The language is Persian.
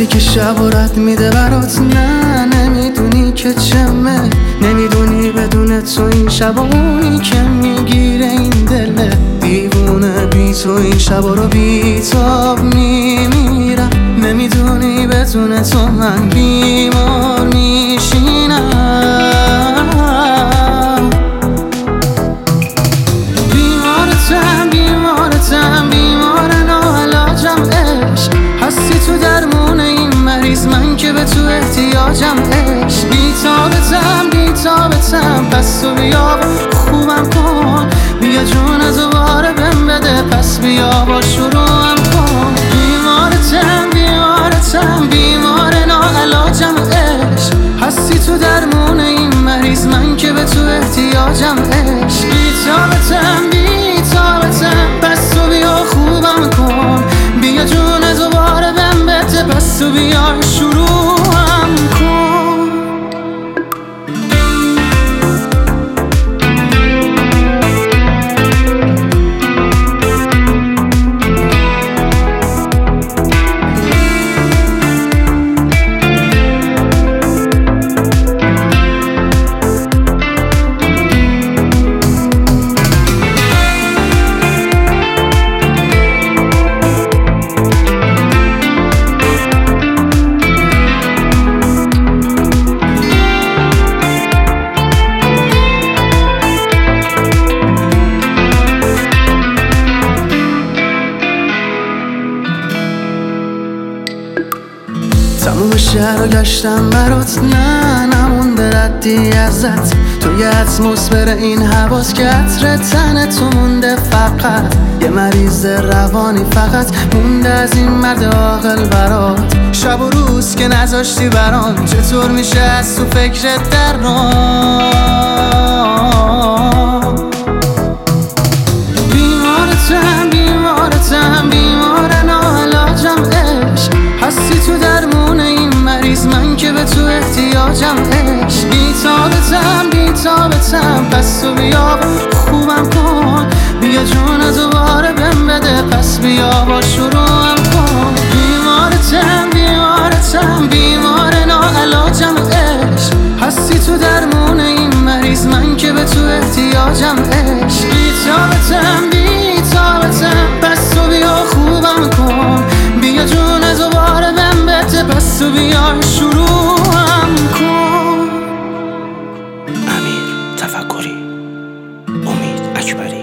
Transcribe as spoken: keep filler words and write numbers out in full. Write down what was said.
دلی که شب و رد میده برات. نه نمیدونی که چمه، نمیدونی بدون تو این شب و اونی که میگیره این دله دیوونه. بی تو این شب رو بی تاب میمیرم، نمیدونی بدون تو من بیمار میشینم. بیمارتم بیمارتم بیمار ناعلاجم عشق، هستی تو درمون این مریض، من که به تو احتیاجم عشق. بیتابتم بیتابتم پس تو بیا خوبم کن، بیا جون دوباره بهم بده پس بیا با شروعم کن. بیمارتم بیمارتم بیمار ناعلاجم عشق، هستی تو درمون این مریض، من که به تو احتیاجم عشق. بیتابتم بیتابتم پس تو بیا خوبم کن، بیا جون دوباره بهم بده پس تو بیا شروعم کن. تموم شهر رو گشتم برات، نه نمونده ردی ازت. تو یه اتمسفر این حواس که عطر تن تو مونده، فقط یه مریض روانی فقط مونده از این مرد عاقل برات. شب و روز که نذاشتی برام، چطور میشه از تو فکرت در نام. بیمارتم بیمارتم بیمار ناعلاجم عشق، هستی تو درمون این مریض، من که به تو احتیاجم عشق. بیتابتم بیتابتم پس تو بیا خوبم کن، بیا جون دوباره بهم بده پس بیا با شروعم کن. بیمارتم بیمارتم بیمار ناعلاجم عشق، هستی تو درمون این مریض، من که به تو احتیاجم عشق. بیتابتم بیتابتم پس تو بیا خوبم کن، بیا جون دوباره بهم بده پس تو بیا شروعم کن. امیر تفکری، امید اکبری.